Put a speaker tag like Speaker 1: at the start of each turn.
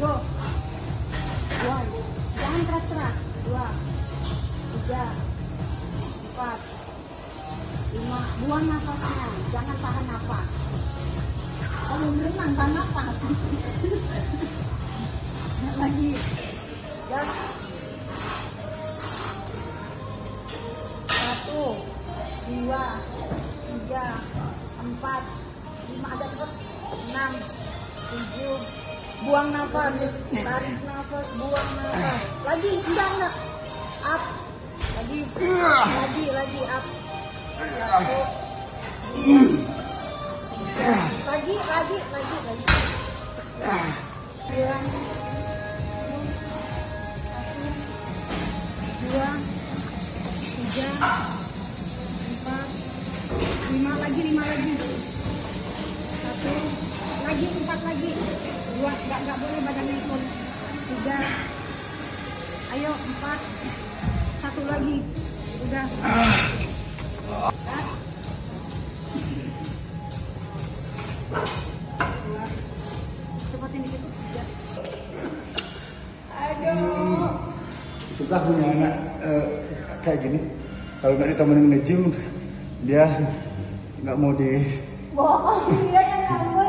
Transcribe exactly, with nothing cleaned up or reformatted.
Speaker 1: Go. One. Jangan keras-keras. Dua. Tiga. Empat. Lima. Buang nafasnya. Jangan tahan nafas. Kamu berenang tahan nafas. Lagi. Gas. Satu. Dua. Tiga. Empat. Lima. Agak cepat. Enam. Tujuh. Buang nafas. Tarik nafas. Buang nafas. Lagi. Enggak, enggak. Up. Lagi. Lagi, lagi. Up. Satu. Dua. Tiga. Lagi, lagi, lagi, lagi. Dua. Dua. Tiga. Empat. Lima lagi, lima lagi. Satu. Lagi, empat lagi. Dua. Enggak, enggak boleh badannya ikut. Tiga. Ayo, empat. Satu lagi. Udah. Gas. Dua. Cepatin dikit. Tiga. Aduh.
Speaker 2: Susah punya anak uh, kayak gini. Kalau nggak ditemenin nge-gym, dia nggak mau di...
Speaker 1: Bohong, dia yang nggak mau.